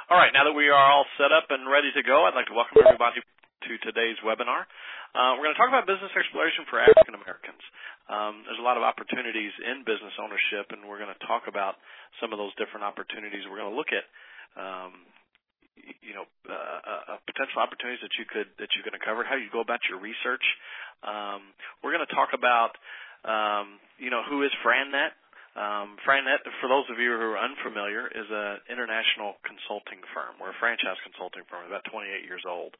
All right, now that we are all set up and ready to go, I'd like to welcome everybody to today's webinar. We're going to talk about business exploration for African Americans. There's a lot of opportunities in business ownership, and we're going to talk about some of those different opportunities. We're going to look at potential opportunities that you're going to cover, how you go about your research. We're going to talk about who is FranNet. FranNet, for those of you who are unfamiliar, is an international consulting firm. We're a franchise consulting firm, about 28 years old.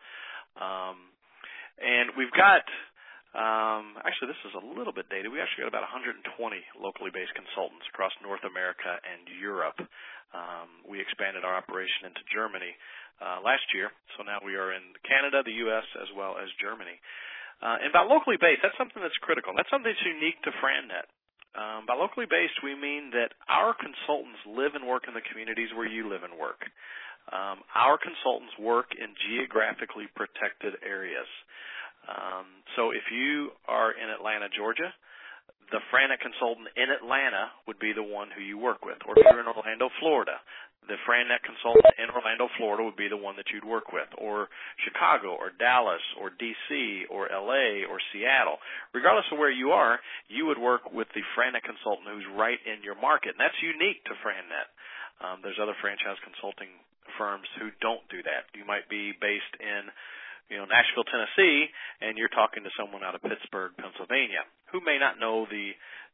And we've got, actually this is a little bit dated, we actually got about 120 locally based consultants across North America and Europe. We expanded our operation into Germany last year, so now we are in Canada, the U.S., as well as Germany. And by locally based, that's something that's critical. That's something that's unique to FranNet. By locally based, we mean that our consultants live and work in the communities where you live and work. Our consultants work in geographically protected areas. So if you are in Atlanta, Georgia, the FranNet consultant in Atlanta would be the one who you work with. Or if you're in Orlando, Florida, the FranNet consultant in Orlando, Florida would be the one that you'd work with. Or Chicago, or Dallas, or D.C., or L.A., or Seattle. Regardless of where you are, you would work with the FranNet consultant who's right in your market. And that's unique to FranNet. There's other franchise consulting firms who don't do that. You might be based in Nashville, Tennessee, and you're talking to someone out of Pittsburgh, Pennsylvania, who may not know the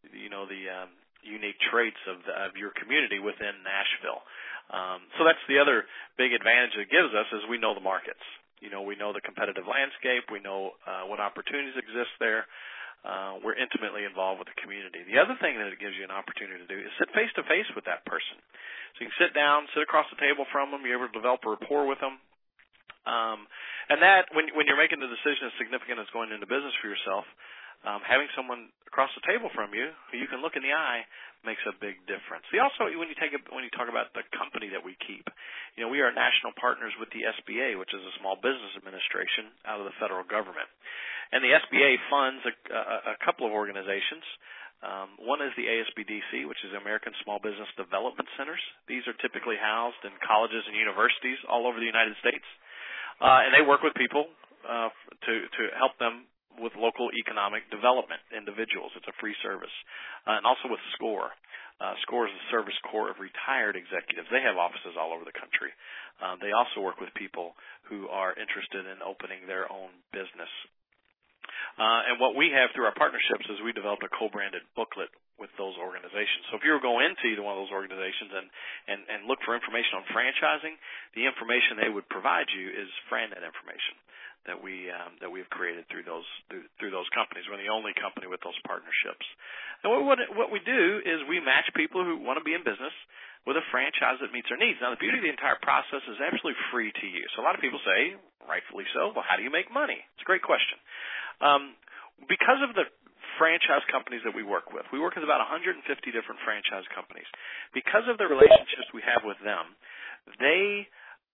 unique traits of your community within Nashville. So that's the other big advantage it gives us is we know the markets. We know the competitive landscape. We know what opportunities exist there. We're intimately involved with the community. The other thing that it gives you an opportunity to do is sit face-to-face with that person. So you can sit down, sit across the table from them. You're able to develop a rapport with them. And that, when you're making the decision as significant as going into business for yourself, having someone across the table from you who you can look in the eye makes a big difference. Also, when you talk about the company that we keep, we are national partners with the SBA, which is a Small Business Administration out of the federal government. And the SBA funds a couple of organizations. One is the ASBDC, which is American Small Business Development Centers. These are typically housed in colleges and universities all over the United States. And they work with people to help them with local economic development, individuals. It's a free service. And also with SCORE. SCORE is the Service Corps of Retired Executives. They have offices all over the country. They also work with people who are interested in opening their own business. And what we have through our partnerships is we developed a co-branded booklet with those organizations. So if you were going into either one of those organizations and look for information on franchising, the information they would provide you is FranNet information that we have created through those companies. We're the only company with those partnerships. And what we do is we match people who want to be in business with a franchise that meets their needs. Now, the beauty of the entire process is absolutely free to you. So a lot of people say, rightfully so, well, how do you make money? It's a great question. Because of the franchise companies that we work with about 150 different franchise companies. Because of the relationships we have with them, they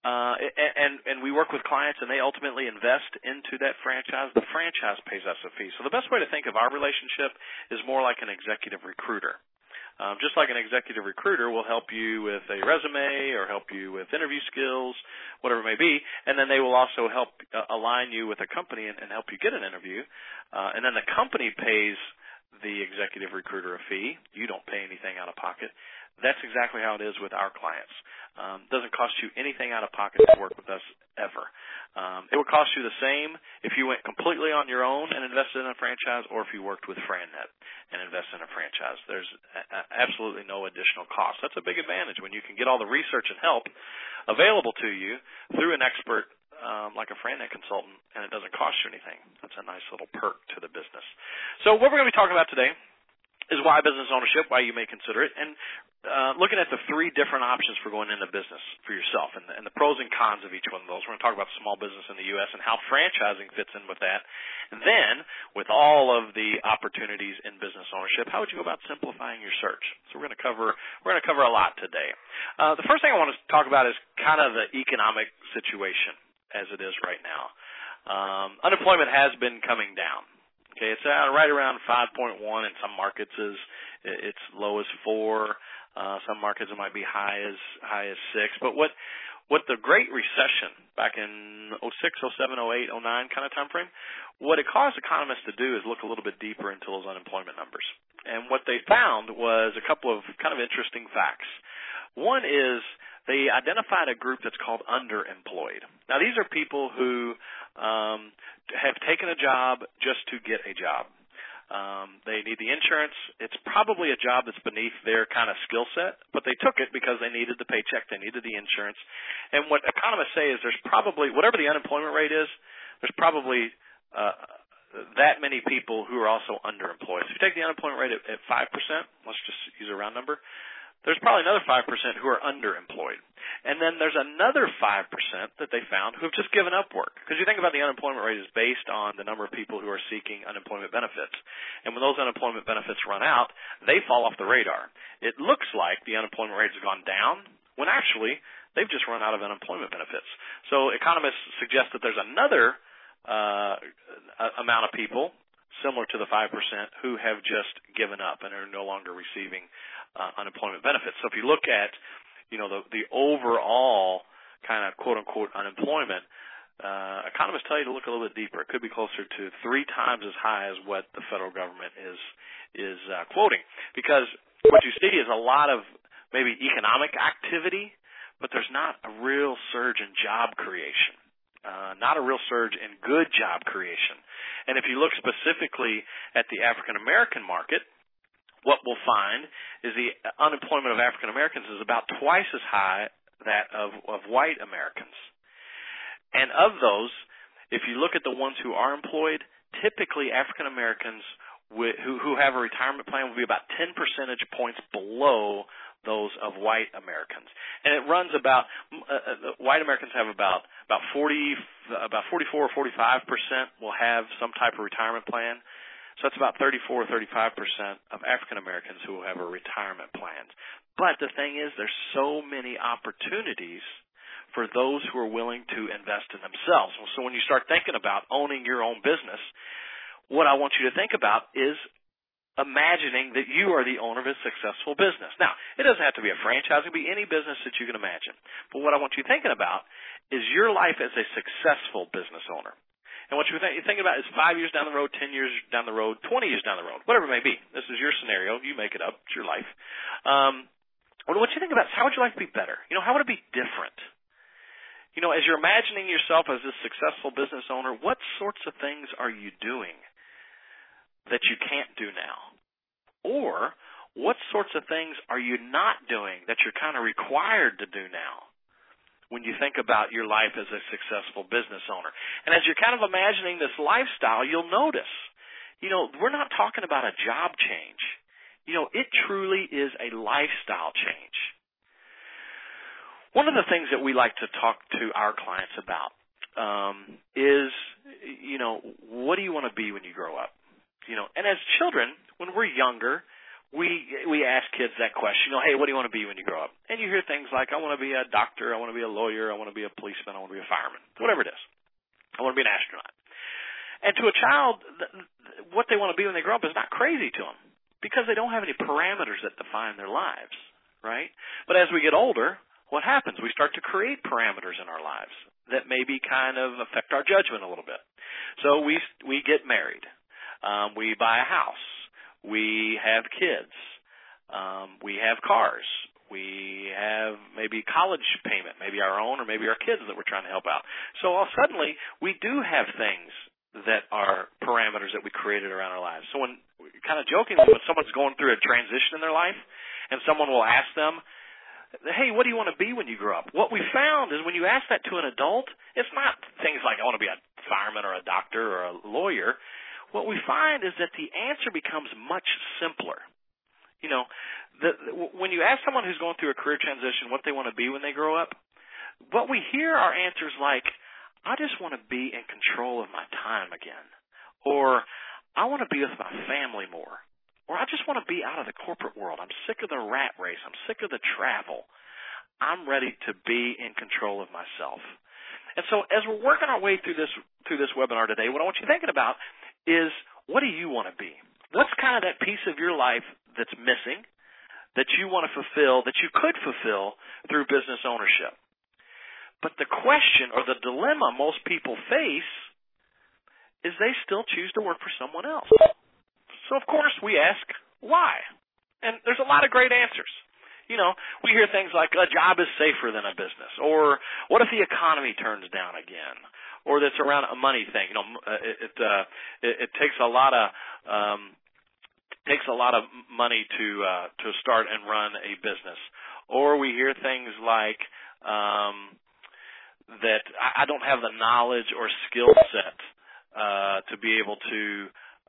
and we work with clients and they ultimately invest into that franchise. The franchise pays us a fee. So the best way to think of our relationship is more like an executive recruiter. Just like an executive recruiter will help you with a resume or help you with interview skills, whatever it may be, and then they will also help align you with a company and help you get an interview. And then the company pays the executive recruiter a fee. You don't pay anything out of pocket. That's exactly how it is with our clients. It doesn't cost you anything out of pocket to work with us ever. It would cost you the same if you went completely on your own and invested in a franchise or if you worked with FranNet and invested in a franchise. There's absolutely no additional cost. That's a big advantage when you can get all the research and help available to you through an expert like a FranNet consultant, and it doesn't cost you anything. That's a nice little perk to the business. So what we're going to be talking about today is why business ownership, why you may consider it, and looking at the three different options for going into business for yourself and the pros and cons of each one of those. We're going to talk about small business in the U.S. and how franchising fits in with that. And then, with all of the opportunities in business ownership, how would you go about simplifying your search? So we're going to cover a lot today. The first thing I want to talk about is kind of the economic situation as it is right now. Unemployment has been coming down. Okay, it's right around 5.1 in some markets. It's low as 4. Some markets it might be high as 6. But what the Great Recession back in '06, '07, '08, '09 kind of time frame, what it caused economists to do is look a little bit deeper into those unemployment numbers. And what they found was a couple of kind of interesting facts. One is they identified a group that's called underemployed. Now, these are people who have taken a job just to get a job. They need the insurance. It's probably a job that's beneath their kind of skill set, but they took it because they needed the paycheck, they needed the insurance. And what economists say is there's probably, whatever the unemployment rate is, there's probably that many people who are also underemployed. So if you take the unemployment rate at 5%, let's just use a round number, there's probably another 5% who are underemployed. And then there's another 5% that they found who have just given up work. Because you think about the unemployment rate is based on the number of people who are seeking unemployment benefits. And when those unemployment benefits run out, they fall off the radar. It looks like the unemployment rate has gone down when actually they've just run out of unemployment benefits. So economists suggest that there's another amount of people, similar to the 5%, who have just given up and are no longer receiving unemployment benefits. So if you look at, the overall kind of quote-unquote unemployment, economists tell you to look a little bit deeper. It could be closer to 3 times as high as what the federal government is quoting. Because what you see is a lot of maybe economic activity, but there's not a real surge in job creation. Not a real surge in good job creation. And if you look specifically at the African American market, what we'll find is the unemployment of African Americans is about twice as high that of white Americans. And of those, if you look at the ones who are employed, typically African Americans who have a retirement plan will be about 10 percentage points below those of white Americans. And it runs about white Americans have about 44 or 45% will have some type of retirement plan. So that's about 34 or 35% of African Americans who will have a retirement plan. But the thing is, there's so many opportunities for those who are willing to invest in themselves. So when you start thinking about owning your own business, what I want you to think about is imagining that you are the owner of a successful business. Now, it doesn't have to be a franchise. It can be any business that you can imagine. But what I want you thinking about is your life as a successful business owner. And what you're thinking about is 5 years down the road, 10 years down the road, 20 years down the road, whatever it may be. This is your scenario. You make it up. It's your life. What you think about is how would your life be better? How would it be different? As you're imagining yourself as this successful business owner, what sorts of things are you doing that you can't do now? Or what sorts of things are you not doing that you're kind of required to do now when you think about your life as a successful business owner? And as you're kind of imagining this lifestyle, you'll notice, we're not talking about a job change. It truly is a lifestyle change. One of the things that we like to talk to our clients about is, what do you want to be when you grow up? And as children, when we're younger, we ask kids that question, hey, what do you want to be when you grow up? And you hear things like, I want to be a doctor, I want to be a lawyer, I want to be a policeman, I want to be a fireman, whatever it is. I want to be an astronaut. And to a child, what they want to be when they grow up is not crazy to them because they don't have any parameters that define their lives, right? But as we get older, what happens? We start to create parameters in our lives that maybe kind of affect our judgment a little bit. So we get married. We buy a house. We have kids. We have cars. We have maybe college payment, maybe our own or maybe our kids that we're trying to help out. So suddenly we do have things that are parameters that we created around our lives. So when kind of jokingly, when someone's going through a transition in their life and someone will ask them, hey, what do you want to be when you grow up? What we found is when you ask that to an adult, it's not things like I want to be a fireman or a doctor or a lawyer. What we find is that the answer becomes much simpler. When you ask someone who's going through a career transition what they want to be when they grow up, what we hear are answers like, I just want to be in control of my time again. Or, I want to be with my family more. Or, I just want to be out of the corporate world. I'm sick of the rat race. I'm sick of the travel. I'm ready to be in control of myself. And so, as we're working our way through this webinar today, what I want you thinking about is, what do you want to be? What's kind of that piece of your life that's missing that you want to fulfill, that you could fulfill through business ownership. But the question or the dilemma most people face is they still choose to work for someone else. So, of course, we ask, why? And there's a lot of great answers. You know, we hear things like a job is safer than a business, or what if the economy turns down again, or that's around a money thing. You know, it takes a lot of money to start and run a business. Or we hear things like that I don't have the knowledge or skill set to be able to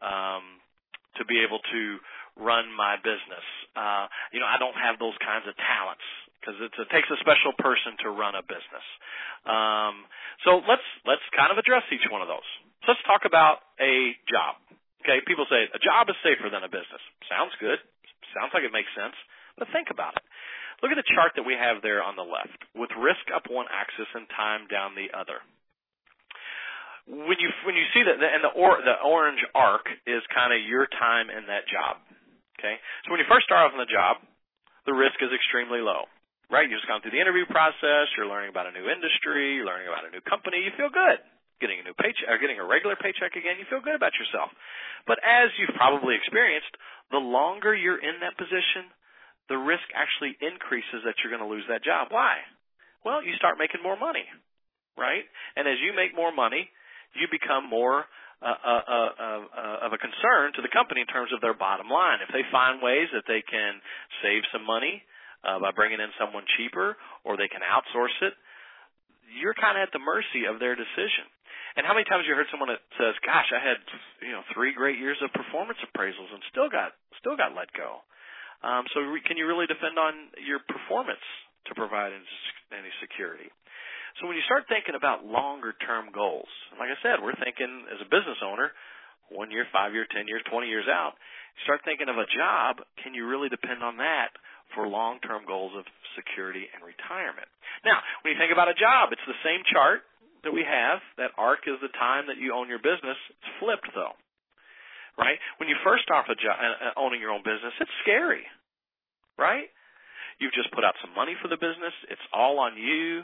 run my business. You know, I don't have those kinds of talents because it takes a special person to run a business. So let's kind of address each one of those. So let's talk about a job. Okay, people say a job is safer than a business. Sounds good. Sounds like it makes sense. But think about it. Look at the chart that we have there on the left with risk up one axis and time down the other. When you see that, and the orange arc is kind of your time in that job. Okay, so when you first start off in the job, the risk is extremely low, right? You've just gone through the interview process. You're learning about a new industry. You're learning about a new company. You feel good. Getting a new paycheck or getting a regular paycheck again, you feel good about yourself. But as you've probably experienced, the longer you're in that position, the risk actually increases that you're going to lose that job. Why? Well, you start making more money, right? And as you make more money, you become more of a concern to the company in terms of their bottom line. If they find ways that they can save some money by bringing in someone cheaper, or they can outsource it, you're kind of at the mercy of their decision. And how many times have you heard someone that says, "Gosh, I had 3 great years of performance appraisals and still got let go." So can you really depend on your performance to provide any security? So when you start thinking about longer-term goals, like I said, we're thinking as a business owner, 1 year, 5 year, 10 years, 20 years out, you start thinking of a job, can you really depend on that for long-term goals of security and retirement? Now, when you think about a job, it's the same chart that we have. That arc is the time that you own your business. It's flipped, though, right? When you first start owning your own business, it's scary, right? You've just put out some money for the business. It's all on you.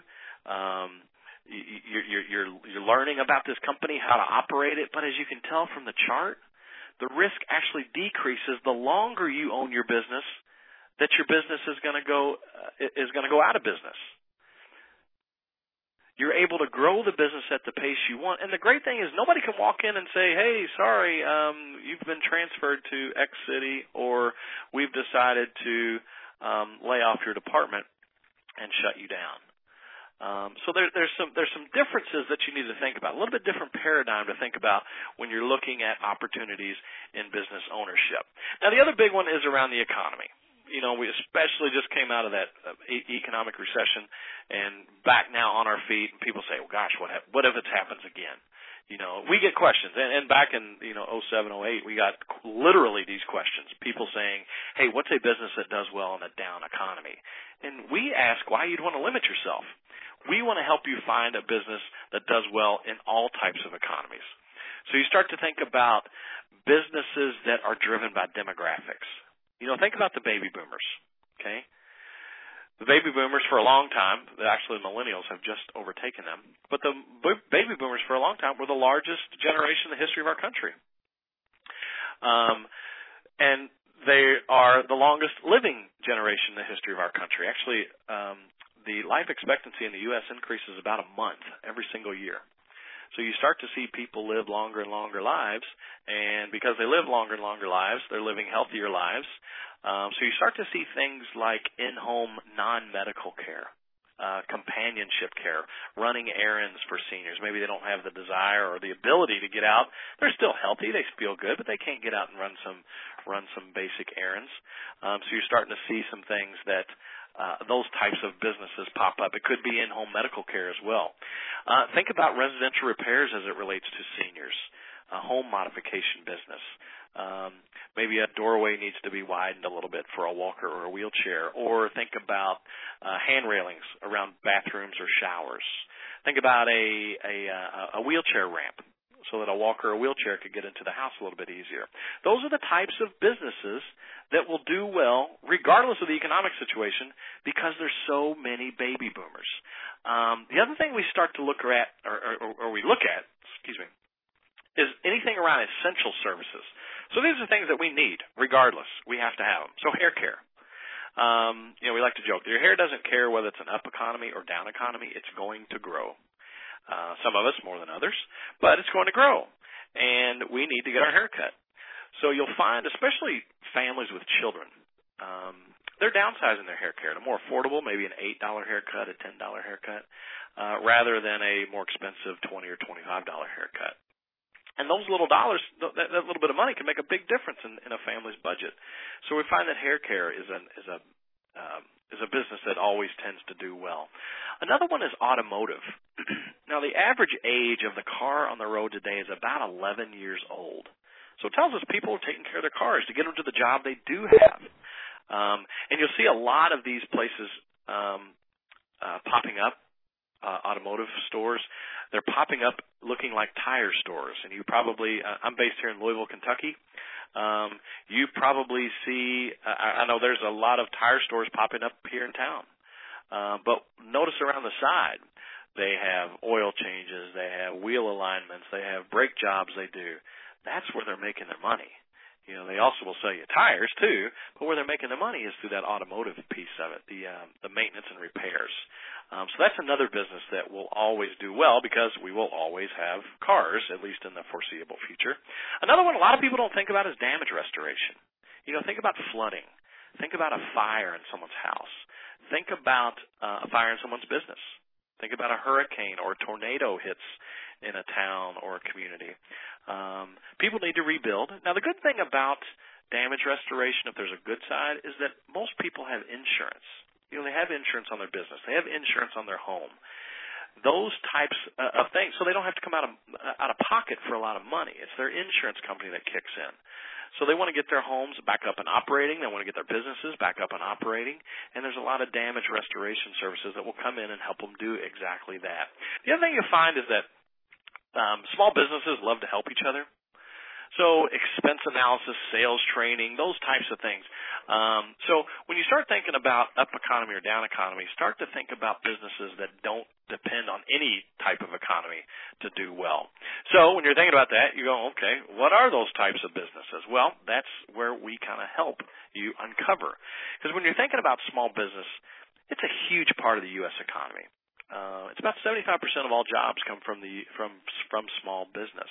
You're learning about this company, how to operate it. But as you can tell from the chart, the risk actually decreases the longer you own your business, that your business is going to go out of business. You're able to grow the business at the pace you want. And the great thing is nobody can walk in and say, "Hey, sorry, you've been transferred to X city," or "We've decided to lay off your department and shut you down." So there's some differences that you need to think about. A little bit different paradigm to think about when you're looking at opportunities in business ownership. Now, the other big one is around the economy. You know, we especially just came out of that economic recession and back now on our feet, and people say, "Well, gosh, what if it happens again?" You know, we get questions, and back in 07, 08, we got literally these questions. People saying, "Hey, what's a business that does well in a down economy?" And we ask why you'd want to limit yourself. We want to help you find a business that does well in all types of economies. So you start to think about businesses that are driven by demographics. You know, think about the baby boomers, okay? The baby boomers for a long time, actually millennials have just overtaken them, but the baby boomers for a long time were the largest generation in the history of our country. And they are the longest living generation in the history of our country. Actually, the life expectancy in the U.S. increases about a month every single year. So you start to see people live longer and longer lives, and because they live longer and longer lives, they're living healthier lives. So you start to see things like in-home non-medical care, companionship care, running errands for seniors. Maybe they don't have the desire or the ability to get out. They're still healthy, they feel good, but they can't get out and run some basic errands. So you're starting to see some things that those types of businesses pop up. It could be in-home medical care as well. Think about residential repairs as it relates to seniors, a home modification business. Maybe a doorway needs to be widened a little bit for a walker or a wheelchair. Or think about hand railings around bathrooms or showers. Think about a wheelchair ramp. so that a walker or a wheelchair could get into the house a little bit easier. Those are the types of businesses that will do well regardless of the economic situation because there's so many baby boomers. The other thing we start to look at, or we look at, is anything around essential services. So these are things that we need regardless. We have to have them. So hair care. We like to joke. Your hair doesn't care whether it's an up economy or down economy. It's going to grow. Some of us more than others, but it's going to grow, and we need to get our hair cut. So you'll find, especially families with children, they're downsizing their hair care to more affordable, maybe an $8 haircut, a $10 haircut, rather than a more expensive $20 or $25 haircut. And those little dollars, that little bit of money can make a big difference in a family's budget. So we find that hair care is a business that always tends to do well. Another one is automotive. Now, the average age of the car on the road today is about 11 years old. So it tells us people are taking care of their cars to get them to the job they do have. And you'll see a lot of these places popping up, automotive stores. They're popping up looking like tire stores. And you probably, I'm based here in Louisville, Kentucky. You probably see, I know there's a lot of tire stores popping up here in town. But notice around the side, they have oil changes, they have wheel alignments, they have brake jobs they do. That's where they're making their money. They also will sell you tires too, but where they're making their money is through that automotive piece of it, the maintenance and repairs. So that's another business that will always do well because we will always have cars, at least in the foreseeable future. Another one a lot of people don't think about is damage restoration. Think about flooding. Think about a fire in someone's house. Think about a fire in someone's business. Think about a hurricane or a tornado hits in a town or a community. People need to rebuild. Now, the good thing about damage restoration, if there's a good side, is that most people have insurance. They have insurance on their business. They have insurance on their home. Those types of things, so they don't have to come out of pocket for a lot of money. It's their insurance company that kicks in. So they want to get their homes back up and operating. They want to get their businesses back up and operating. And there's a lot of damage restoration services that will come in and help them do exactly that. The other thing you'll find is that small businesses love to help each other. So expense analysis, sales training, those types of things. So when you start thinking about up economy or down economy, start to think about businesses that don't depend on any type of economy to do well. So when you're thinking about that, you go, okay, what are those types of businesses? Well, that's where we kind of help you uncover. Because when you're thinking about small business, it's a huge part of the U.S. economy. It's about 75% of all jobs come from small business.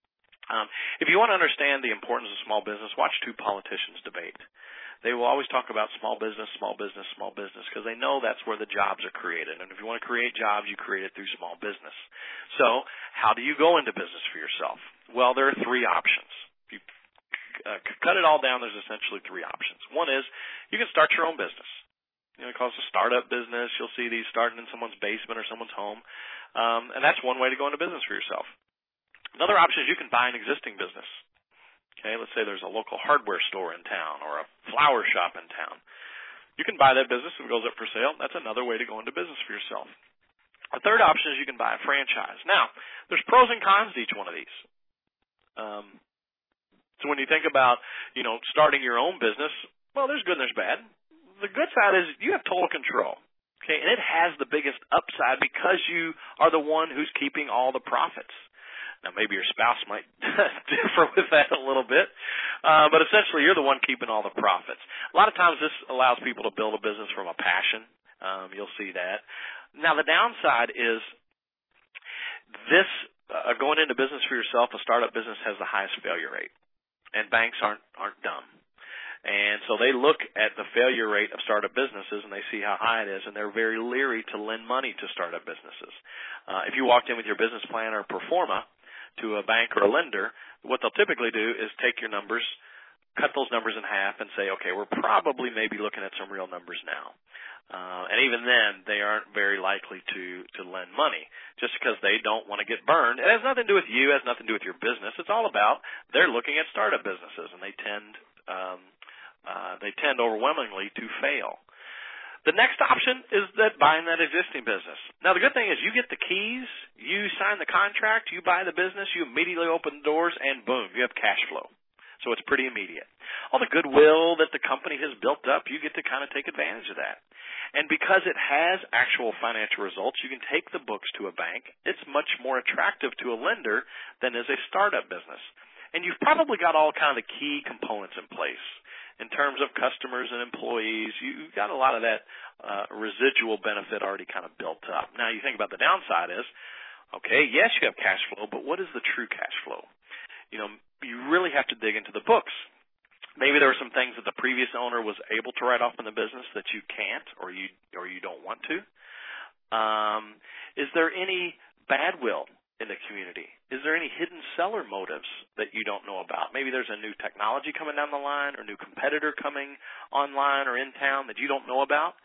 If you want to understand the importance of small business, watch two politicians debate. They will always talk about small business, because they know that's where the jobs are created. And if you want to create jobs, you create it through small business. So how do you go into business for yourself? Well, there are three options. If you cut it all down, there's essentially three options. One is you can start your own business. It calls a startup business. You'll see these starting in someone's basement or someone's home. And that's one way to go into business for yourself. Another option is you can buy an existing business. Okay, let's say there's a local hardware store in town or a flower shop in town. You can buy that business if it goes up for sale. That's another way to go into business for yourself. A third option is you can buy a franchise. Now, there's pros and cons to each one of these. So when you think about, starting your own business, well, there's good and there's bad. The good side is you have total control. Okay, and it has the biggest upside because you are the one who's keeping all the profits. Now, maybe your spouse might differ with that a little bit, but essentially you're the one keeping all the profits. A lot of times this allows people to build a business from a passion. You'll see that. Now, the downside is this going into business for yourself, a startup business has the highest failure rate, and banks aren't dumb. And so they look at the failure rate of startup businesses, and they see how high it is, and they're very leery to lend money to startup businesses. If you walked in with your business plan or pro forma to a bank or a lender, what they'll typically do is take your numbers, cut those numbers in half, and say, okay, we're probably maybe looking at some real numbers now. And even then, they aren't very likely to lend money just because they don't want to get burned. It has nothing to do with you. It has nothing to do with your business. It's all about they're looking at startup businesses, and they tend overwhelmingly to fail. The next option is that buying that existing business. Now, the good thing is you get the keys, You sign the contract, you buy the business, you immediately open the doors, and boom, you have cash flow. So it's pretty immediate. All the goodwill that the company has built up, you get to kind of take advantage of that. And because it has actual financial results, you can take the books to a bank. It's much more attractive to a lender than is a startup business. And you've probably got all kind of the key components in place. In terms of customers and employees, you've got a lot of that residual benefit already kind of built up. Now you think about the downside is, okay, yes, you have cash flow, but what is the true cash flow? You really have to dig into the books. Maybe there were some things that the previous owner was able to write off in the business that you can't or you don't want to. Is there any bad will in the community? Is there any hidden seller motives that you don't know about? Maybe there's a new technology coming down the line or a new competitor coming online or in town that you don't know about.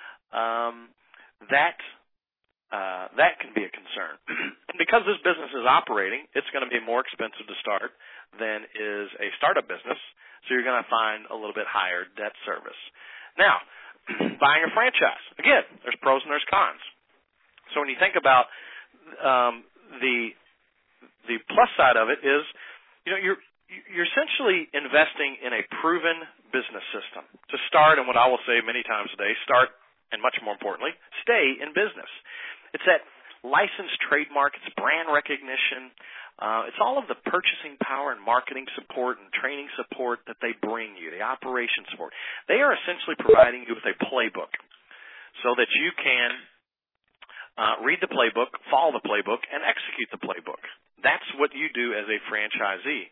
That can be a concern. Because this business is operating, it's going to be more expensive to start than is a startup business, so you're going to find a little bit higher debt service. Now, buying a franchise. Again, there's pros and there's cons. So when you think about the plus side of it is, you're essentially investing in a proven business system to start, and what I will say many times a day, start, and much more importantly, stay in business. It's that licensed trademark, it's brand recognition, it's all of the purchasing power and marketing support and training support that they bring you, the operation support. They are essentially providing you with a playbook so that you can read the playbook, follow the playbook, and execute the playbook. That's what you do as a franchisee.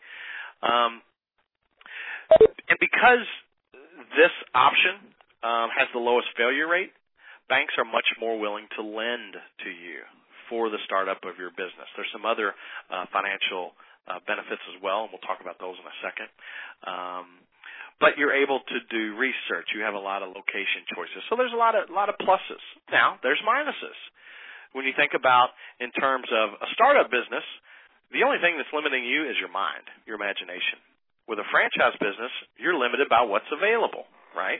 And because this option has the lowest failure rate, banks are much more willing to lend to you for the startup of your business. There's some other financial benefits as well, and we'll talk about those in a second. But you're able to do research. You have a lot of location choices. So there's a lot of pluses. Now, there's minuses. When you think about in terms of a startup business, the only thing that's limiting you is your mind, your imagination. With a franchise business, you're limited by what's available, right?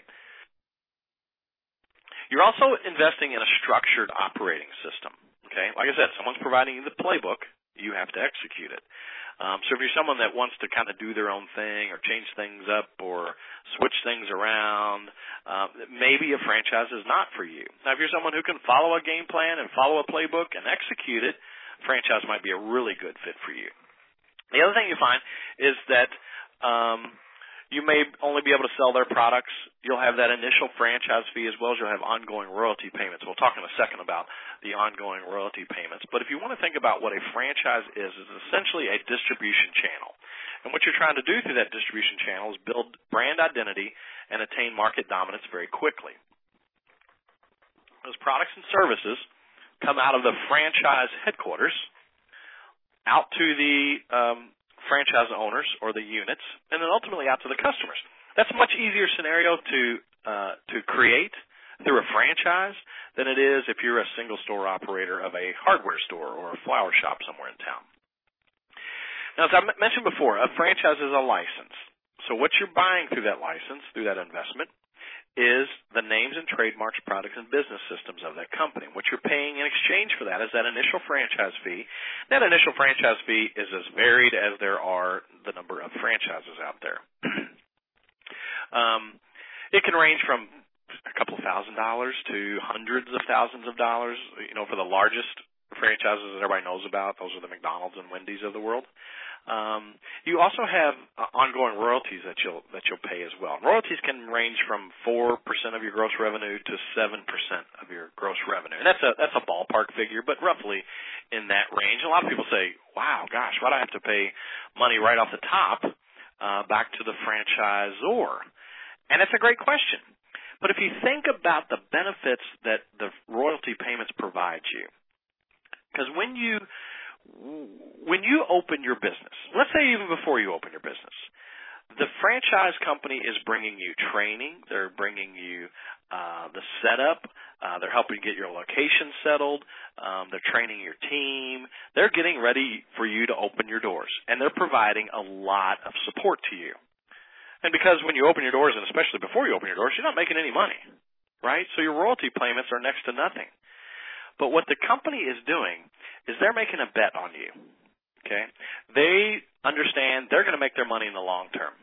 You're also investing in a structured operating system. Okay, like I said, someone's providing you the playbook. You have to execute it. So if you're someone that wants to kind of do their own thing or change things up or switch things around, maybe a franchise is not for you. Now, if you're someone who can follow a game plan and follow a playbook and execute it, franchise might be a really good fit for you. The other thing you find is that you may only be able to sell their products. You'll have that initial franchise fee as well as you'll have ongoing royalty payments. We'll talk in a second about the ongoing royalty payments. But if you want to think about what a franchise is essentially a distribution channel. And what you're trying to do through that distribution channel is build brand identity and attain market dominance very quickly. Those products and services come out of the franchise headquarters out to the franchise owners or the units, and then ultimately out to the customers. That's a much easier scenario to create through a franchise than it is if you're a single store operator of a hardware store or a flower shop somewhere in town. Now, as I mentioned before, a franchise is a license. So what you're buying through that license, through that investment, is the names and trademarks, products, and business systems of that company. What you're paying in exchange for that is that initial franchise fee. That initial franchise fee is as varied as there are the number of franchises out there. It can range from a couple of $1,000s to hundreds of thousands of dollars. For the largest franchises that everybody knows about, those are the McDonald's and Wendy's of the world. You also have ongoing royalties that you'll pay as well. Royalties can range from 4% of your gross revenue to 7% of your gross revenue, and that's a ballpark figure, but roughly in that range. A lot of people say, "Wow, gosh, why do I have to pay money right off the top back to the franchisor?" And it's a great question. But if you think about the benefits that the royalty payments provide you, because when you open your business, let's say even before you open your business, the franchise company is bringing you training. They're bringing you the setup. They're helping you get your location settled. They're training your team. They're getting ready for you to open your doors, and they're providing a lot of support to you. And because when you open your doors, and especially before you open your doors, you're not making any money, right? So your royalty payments are next to nothing. But what the company is doing is they're making a bet on you. Okay? They understand they're going to make their money in the long term.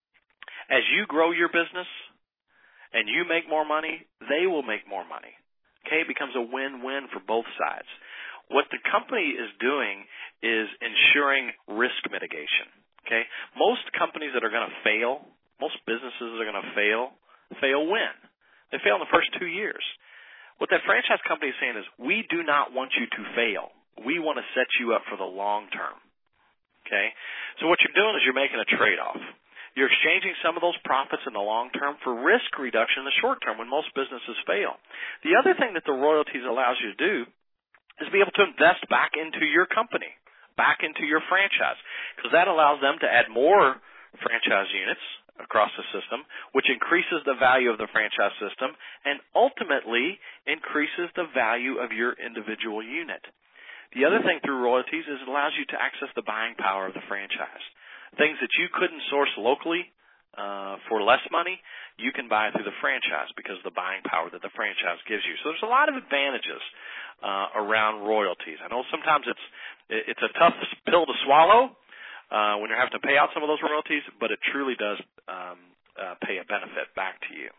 As you grow your business and you make more money, they will make more money. Okay? It becomes a win-win for both sides. What the company is doing is ensuring risk mitigation. Okay? Most companies that are going to fail, most businesses that are going to fail when? They fail in the first 2 years. What that franchise company is saying is, we do not want you to fail. We want to set you up for the long term. Okay? So what you're doing is you're making a trade-off. You're exchanging some of those profits in the long term for risk reduction in the short term when most businesses fail. The other thing that the royalties allows you to do is be able to invest back into your company, back into your franchise, because that allows them to add more franchise units across the system, which increases the value of the franchise system and ultimately increases the value of your individual unit. The other thing through royalties is it allows you to access the buying power of the franchise. Things that you couldn't source locally for less money, you can buy through the franchise because of the buying power that the franchise gives you. So there's a lot of advantages around royalties. I know sometimes it's a tough pill to swallow when you're having to pay out some of those royalties, but it truly does pay a benefit back to you.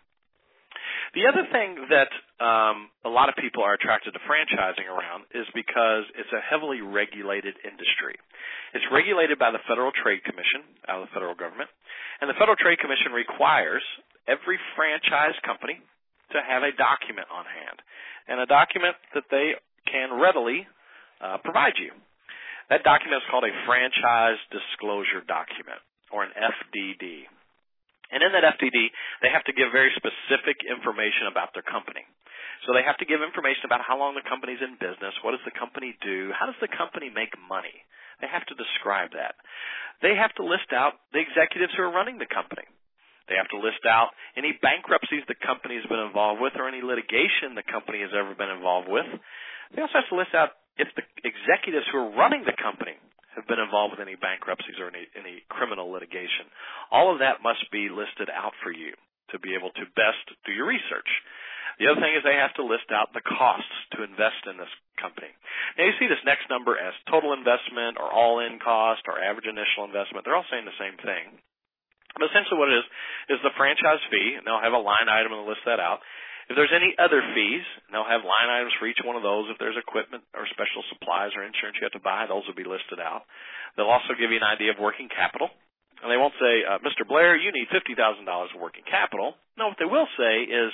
The other thing that a lot of people are attracted to franchising around is because it's a heavily regulated industry. It's regulated by the Federal Trade Commission out of the federal government, and the Federal Trade Commission requires every franchise company to have a document on hand, and a document that they can readily provide you. That document is called a franchise disclosure document, or an FDD. And in that FDD, they have to give very specific information about their company. So they have to give information about how long the company's in business, what does the company do, how does the company make money. They have to describe that. They have to list out the executives who are running the company. They have to list out any bankruptcies the company has been involved with or any litigation the company has ever been involved with. They also have to list out if the executives who are running the company have been involved with any bankruptcies or any criminal litigation. All of that must be listed out for you to be able to best do your research. The other thing is they have to list out the costs to invest in this company. Now you see this next number as total investment or all-in cost or average initial investment. They're all saying the same thing. But essentially what it is the franchise fee, and they'll have a line item and they'll list that out. If there's any other fees, they'll have line items for each one of those. If there's equipment or special supplies or insurance you have to buy, those will be listed out. They'll also give you an idea of working capital. And they won't say, Mr. Blair, you need $50,000 of working capital. No, what they will say is,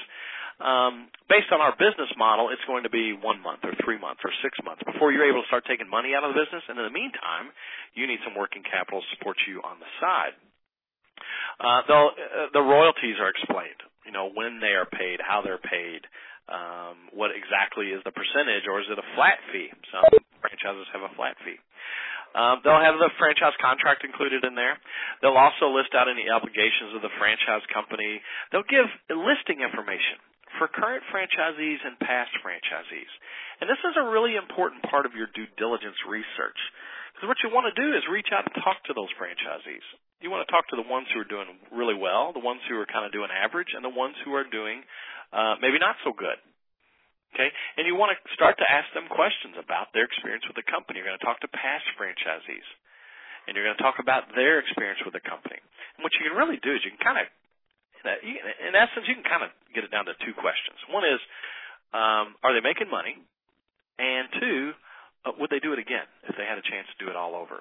based on our business model, it's going to be 1 month or 3 months or 6 months before you're able to start taking money out of the business. And in the meantime, you need some working capital to support you on the side. The royalties are explained, when they are paid, how they're paid, what exactly is the percentage, or is it a flat fee? Some franchises have a flat fee. They'll have the franchise contract included in there. They'll also list out any obligations of the franchise company. They'll give listing information for current franchisees and past franchisees. And this is a really important part of your due diligence research. Because what you want to do is reach out and talk to those franchisees. You want to talk to the ones who are doing really well, the ones who are kind of doing average, and the ones who are doing maybe not so good. Okay? And you want to start to ask them questions about their experience with the company. You're going to talk to past franchisees, and you're going to talk about their experience with the company. And what you can really do is you can kind of, in essence, you can kind of get it down to two questions. One is, are they making money? And two, would they do it again if they had a chance to do it all over?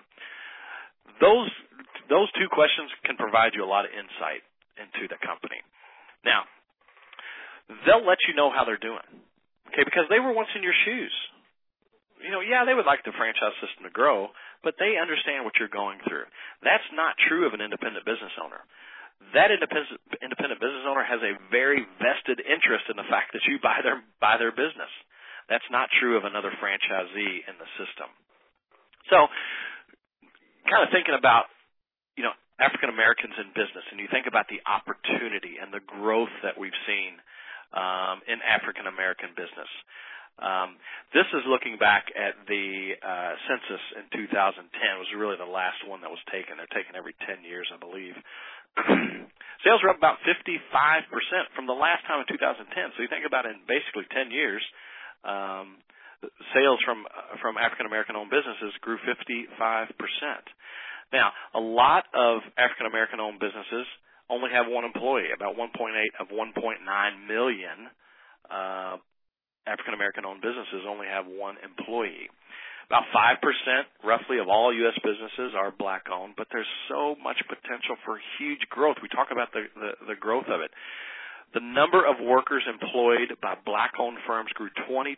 Those two questions can provide you a lot of insight into the company. Now, they'll let you know how they're doing, okay, because they were once in your shoes. They would like the franchise system to grow, but they understand what you're going through. That's not true of an independent business owner. That independent business owner has a very vested interest in the fact that you buy their business. That's not true of another franchisee in the system. So, kind of thinking about, African Americans in business, and you think about the opportunity and the growth that we've seen in African American business. This is looking back at the census in 2010. It was really the last one that was taken. They're taken every 10 years, I believe. Sales were up about 55% from the last time in 2010. So you think about it, in basically 10 years, Sales from African American owned businesses grew 55%. Now, a lot of African American owned businesses only have one employee. About 1.8 of 1.9 million African American owned businesses only have one employee. About 5% roughly of all U.S. businesses are black owned, but there's so much potential for huge growth. We talk about the growth of it. The number of workers employed by black-owned firms grew 22%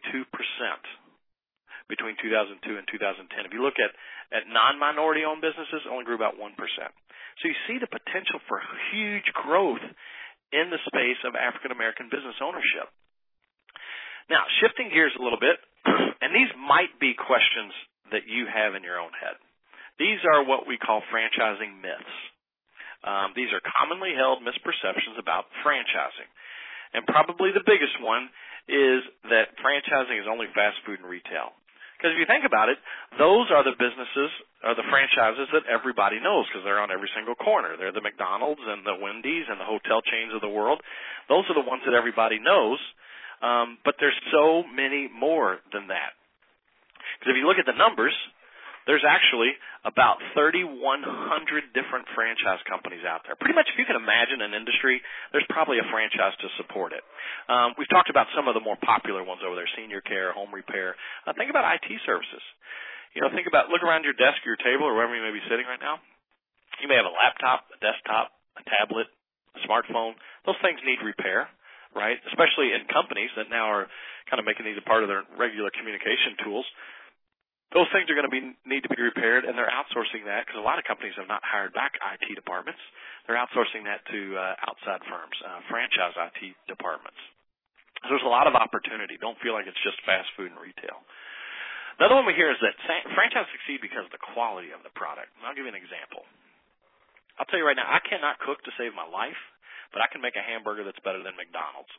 between 2002 and 2010. If you look at non-minority-owned businesses, it only grew about 1%. So you see the potential for huge growth in the space of African-American business ownership. Now, shifting gears a little bit, and these might be questions that you have in your own head. These are what we call franchising myths. These are commonly held misperceptions about franchising. And probably the biggest one is that franchising is only fast food and retail. Because if you think about it, those are the businesses or the franchises that everybody knows because they're on every single corner. They're the McDonald's and the Wendy's and the hotel chains of the world. Those are the ones that everybody knows. But there's so many more than that. Because if you look at the numbers, there's actually about 3,100 different franchise companies out there. Pretty much if you can imagine an industry, there's probably a franchise to support it. We've talked about some of the more popular ones over there, senior care, home repair. Think about IT services. Look around your desk or your table or wherever you may be sitting right now. You may have a laptop, a desktop, a tablet, a smartphone. Those things need repair, right? Especially in companies that now are kind of making these a part of their regular communication tools. Those things are going to need to be repaired, and they're outsourcing that because a lot of companies have not hired back IT departments. They're outsourcing that to outside firms, franchise IT departments. So there's a lot of opportunity. Don't feel like it's just fast food and retail. Another one we hear is that franchise succeed because of the quality of the product. And I'll give you an example. I'll tell you right now, I cannot cook to save my life, but I can make a hamburger that's better than McDonald's.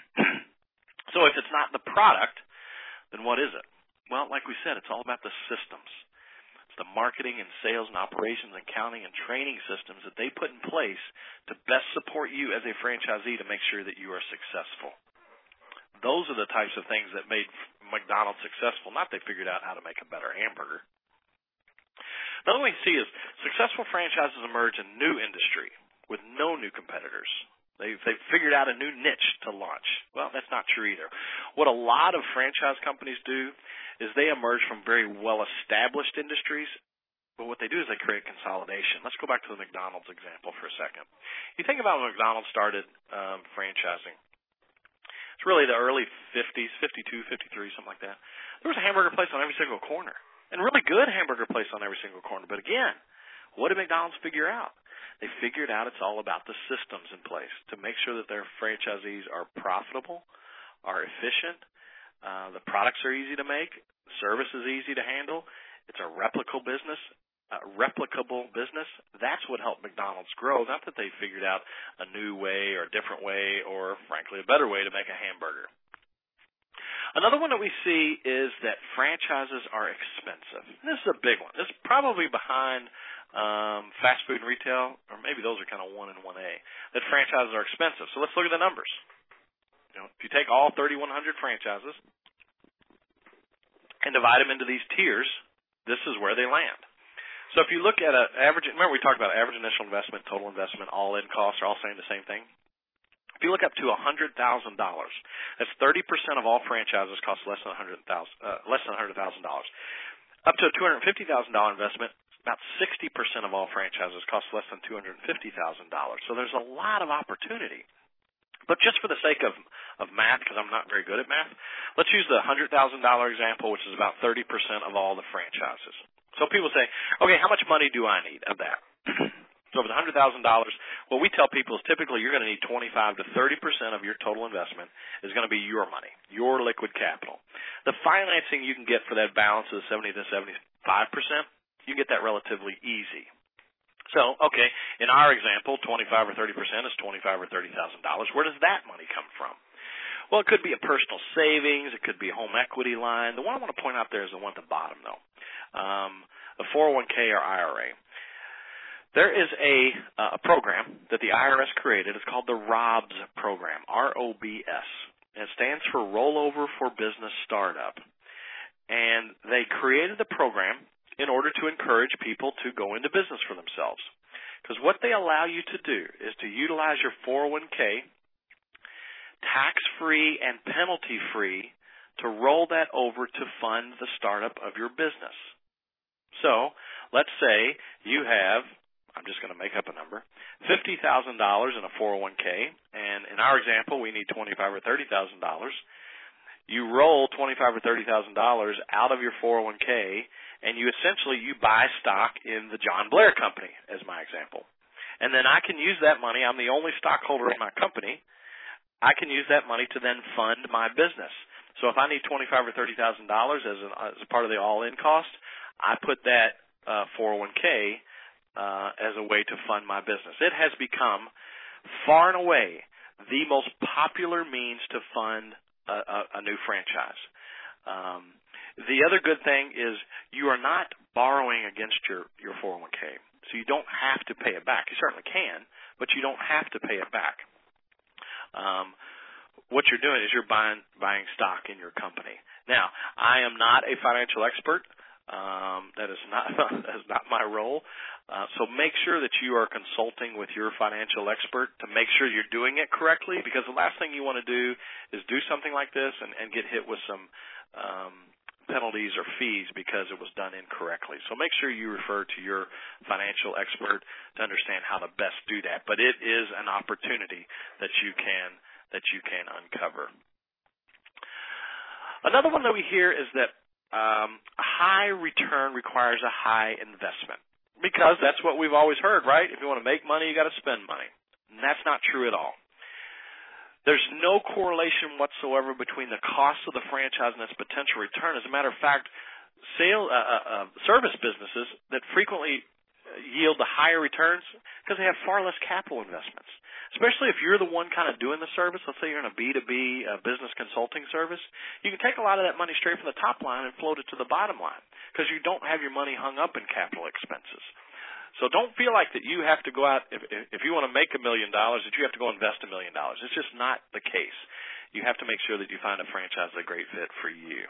So if it's not the product, then what is it? Well, like we said, it's all about the systems. It's the marketing and sales and operations and accounting and training systems that they put in place to best support you as a franchisee to make sure that you are successful. Those are the types of things that made McDonald's successful, not they figured out how to make a better hamburger. Another way we see is successful franchises emerge in new industry with no new competitors. They've figured out a new niche to launch. Well, that's not true either. What a lot of franchise companies do is they emerge from very well-established industries, but what they do is they create consolidation. Let's go back to the McDonald's example for a second. You think about when McDonald's started franchising. It's really the early 50s, 52, 53, something like that. There was a hamburger place on every single corner, and a really good hamburger place on every single corner. But again, what did McDonald's figure out? They figured out it's all about the systems in place to make sure that their franchisees are profitable, are efficient, the products are easy to make, service is easy to handle, it's a replicable business. That's what helped McDonald's grow, not that they figured out a new way or a different way or, frankly, a better way to make a hamburger. Another one that we see is that franchises are expensive. This is a big one. This is probably behind fast food and retail, or maybe those are kind of 1 and 1A, that franchises are expensive. So let's look at the numbers. If you take all 3,100 franchises and divide them into these tiers, this is where they land. So if you look at an average, remember we talked about average initial investment, total investment, all-in costs are all saying the same thing. If you look up to $100,000, that's 30% of all franchises cost less than $100,000. Up to a $250,000 investment, about 60% of all franchises cost less than $250,000. So there's a lot of opportunity. But just for the sake of math, because I'm not very good at math, let's use the $100,000 example, which is about 30% of all the franchises. So people say, okay, how much money do I need of that? So if it's $100,000, what we tell people is typically you're going to need 25 to 30% of your total investment is going to be your money, your liquid capital. The financing you can get for that balance of 70 to 75%, you get that relatively easy. So, okay, in our example, 25 or 30% is $25 or $30,000. Where does that money come from? Well, it could be a personal savings. It could be a home equity line. The one I want to point out there is the one at the bottom, though, a 401k or IRA. There is a program that the IRS created. It's called the ROBS program, ROBS. And it stands for Rollover for Business Startup. and they created the program in order to encourage people to go into business for themselves. Because what they allow you to do is to utilize your 401k tax-free and penalty-free to roll that over to fund the startup of your business. So let's say you have, I'm just going to make up a number, $50,000 in a 401k, and in our example, we need $25,000 or $30,000. You roll $25,000 or $30,000 out of your 401k, and you buy stock in the John Blair Company, as my example. And then I can use that money. I'm the only stockholder in my company. I can use that money to then fund my business. So if I need $25,000 or $30,000 as a part of the all-in cost, I put that 401k as a way to fund my business. It has become far and away the most popular means to fund a new franchise. The other good thing is you are not borrowing against your 401k, so you don't have to pay it back. You certainly can, but you don't have to pay it back. What you're doing is you're buying stock in your company. Now, I am not a financial expert. That is not my role. So make sure that you are consulting with your financial expert to make sure you're doing it correctly, because the last thing you want to do is do something like this and get hit with some penalties or fees because it was done incorrectly. So make sure you refer to your financial expert to understand how to best do that. But it is an opportunity that you can uncover. Another one that we hear is that a high return requires a high investment, because that's what we've always heard, right? If you want to make money, you got to spend money. And that's not true at all. There's no correlation whatsoever between the cost of the franchise and its potential return. As a matter of fact, service businesses that frequently yield the higher returns because they have far less capital investments. Especially if you're the one kind of doing the service. Let's say you're in a B2B business consulting service. You can take a lot of that money straight from the top line and float it to the bottom line because you don't have your money hung up in capital expenses. So don't feel like that you have to go out, if you want to make $1 million, that you have to go invest $1 million. It's just not the case. You have to make sure that you find a franchise that's a great fit for you.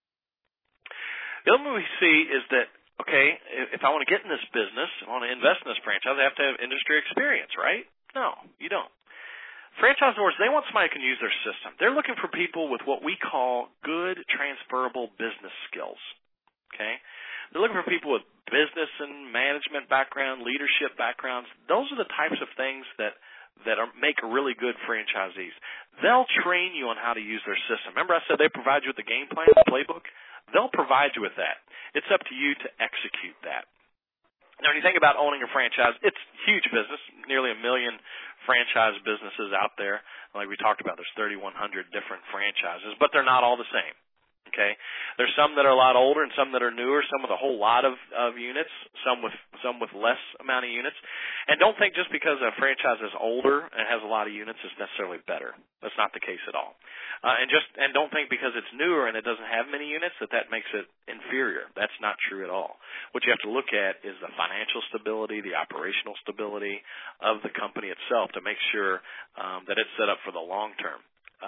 The other one we see is that, okay, if I want to get in this business, I want to invest in this franchise, I have to have industry experience, right? No, you don't. Franchisors, they want somebody who can use their system. They're looking for people with what we call good transferable business skills, okay? They're looking for people with business and management background, leadership backgrounds. Those are the types of things that make really good franchisees. They'll train you on how to use their system. Remember I said they provide you with the game plan, the playbook? They'll provide you with that. It's up to you to execute that. Now, when you think about owning a franchise, it's huge business, nearly 1 million franchise businesses out there. Like we talked about, there's 3,100 different franchises, but they're not all the same. Okay, there's some that are a lot older and some that are newer, some with a whole lot of units, some with less amount of units. And don't think just because a franchise is older and has a lot of units it's necessarily better. That's not the case at all. And don't think because it's newer and it doesn't have many units that makes it inferior. That's not true at all. What you have to look at is the financial stability, the operational stability of the company itself to make sure that it's set up for the long term.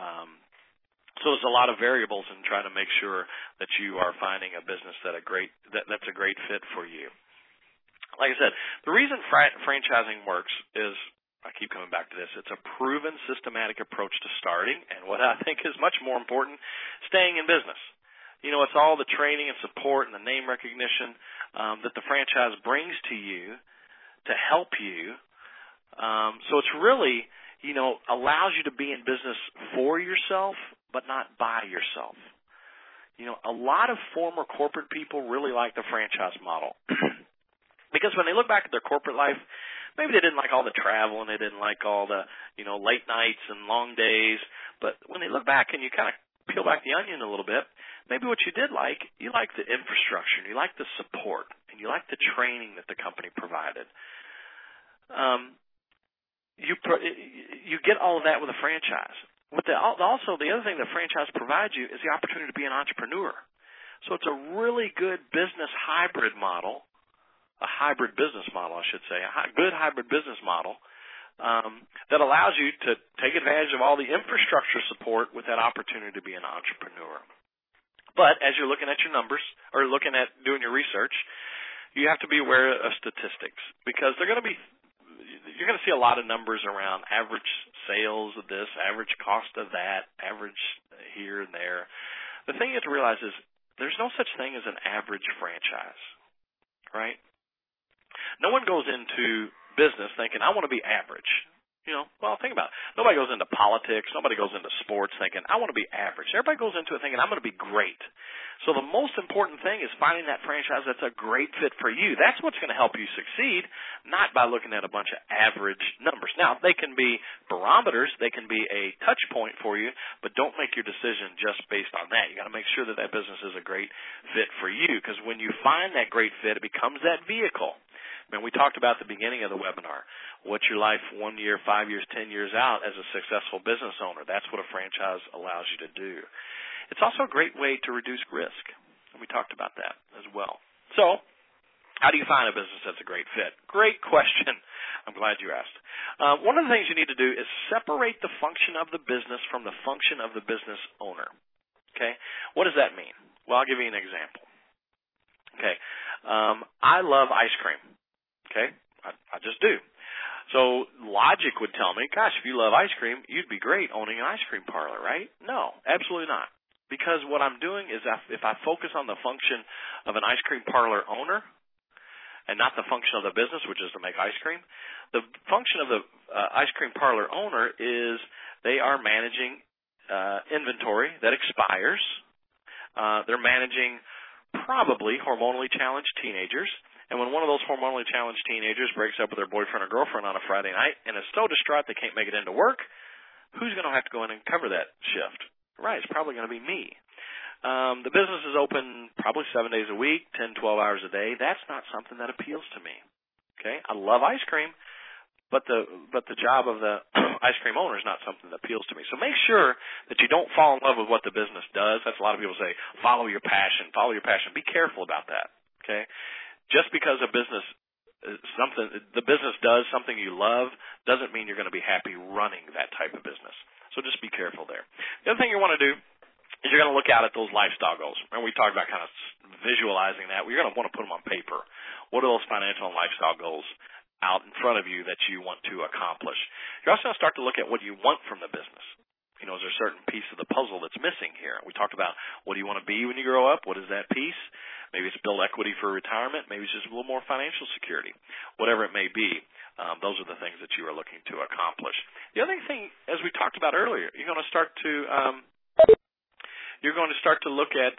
So there's a lot of variables in trying to make sure that you are finding a business that's a great fit for you. Like I said, the reason franchising works is, I keep coming back to this, it's a proven systematic approach to starting, and what I think is much more important, staying in business. You know, it's all the training and support and the name recognition that the franchise brings to you to help you. So it's really, allows you to be in business for yourself, but not by yourself. A lot of former corporate people really like the franchise model because when they look back at their corporate life, maybe they didn't like all the travel and they didn't like all the, late nights and long days. But when they look back and you kind of peel back the onion a little bit, maybe what you did like, you liked the infrastructure, and you liked the support, and you liked the training that the company provided. You get all of that with a franchise. Also, the other thing that franchise provides you is the opportunity to be an entrepreneur. So it's a really good business hybrid model, a hybrid business model, I should say, a good hybrid business model that allows you to take advantage of all the infrastructure support with that opportunity to be an entrepreneur. But as you're looking at your numbers or looking at doing your research, you have to be aware of statistics because you're going to see a lot of numbers around average sales of this, average cost of that, average here and there. The thing you have to realize is there's no such thing as an average franchise, right? No one goes into business thinking, I want to be average. Well, think about it. Nobody goes into politics. Nobody goes into sports thinking, I want to be average. Everybody goes into it thinking, I'm going to be great. So the most important thing is finding that franchise that's a great fit for you. That's what's going to help you succeed, not by looking at a bunch of average numbers. Now, they can be barometers. They can be a touch point for you, but don't make your decision just based on that. You got to make sure that business is a great fit for you because when you find that great fit, it becomes that vehicle. We talked about at the beginning of the webinar, what's your life 1 year, 5 years, 10 years out as a successful business owner. That's what a franchise allows you to do. It's also a great way to reduce risk, and we talked about that as well. So how do you find a business that's a great fit? Great question. I'm glad you asked. One of the things you need to do is separate the function of the business from the function of the business owner. Okay? What does that mean? Well, I'll give you an example. Okay. I love ice cream. Okay? I just do. So logic would tell me, gosh, if you love ice cream, you'd be great owning an ice cream parlor, right? No, absolutely not. Because what I'm doing is if I focus on the function of an ice cream parlor owner and not the function of the business, which is to make ice cream, the function of the ice cream parlor owner is they are managing inventory that expires. They're managing probably hormonally challenged teenagers. And when one of those hormonally challenged teenagers breaks up with their boyfriend or girlfriend on a Friday night and is so distraught they can't make it into work, who's going to have to go in and cover that shift? Right, it's probably going to be me. The business is open probably 7 days a week, 10, 12 hours a day. That's not something that appeals to me. Okay, I love ice cream, but the job of the ice cream owner is not something that appeals to me. So make sure that you don't fall in love with what the business does. That's a lot of people say, follow your passion, follow your passion. Be careful about that. Okay. Just because the business does something you love doesn't mean you're going to be happy running that type of business. So just be careful there. The other thing you want to do is you're going to look out at those lifestyle goals. And we talked about kind of visualizing that. Well, you're going to want to put them on paper. What are those financial and lifestyle goals out in front of you that you want to accomplish? You're also going to start to look at what you want from the business. Is there a certain piece of the puzzle that's missing here? We talked about what do you want to be when you grow up? What is that piece? Maybe it's build equity for retirement. Maybe it's just a little more financial security. Whatever it may be, those are the things that you are looking to accomplish. The other thing, as we talked about earlier, you're going to start to look at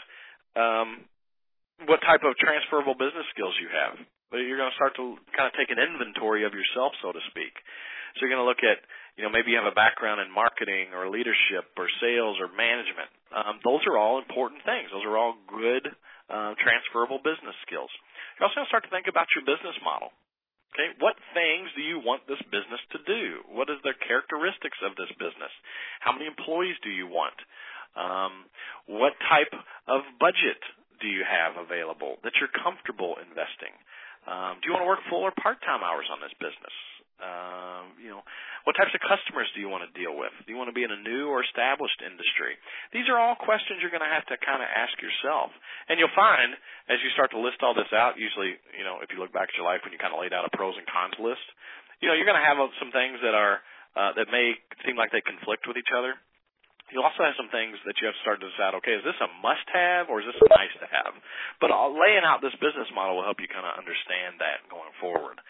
what type of transferable business skills you have. You're going to start to kind of take an inventory of yourself, so to speak. So you're going to look at, maybe you have a background in marketing or leadership or sales or management. Those are all important things. Those are all good transferable business skills. You're also going to start to think about your business model. Okay, what things do you want this business to do? What is the characteristics of this business? How many employees do you want? What type of budget do you have available that you're comfortable investing? Do you want to work full or part-time hours on this business? What types of customers do you want to deal with? Do you want to be in a new or established industry? These are all questions you're going to have to kind of ask yourself. And you'll find, as you start to list all this out, usually, if you look back at your life when you kind of laid out a pros and cons list, you're going to have some things that are that may seem like they conflict with each other. You'll also have some things that you have to start to decide, okay, is this a must-have or is this a nice-to-have? But laying out this business model will help you kind of understand that going forward.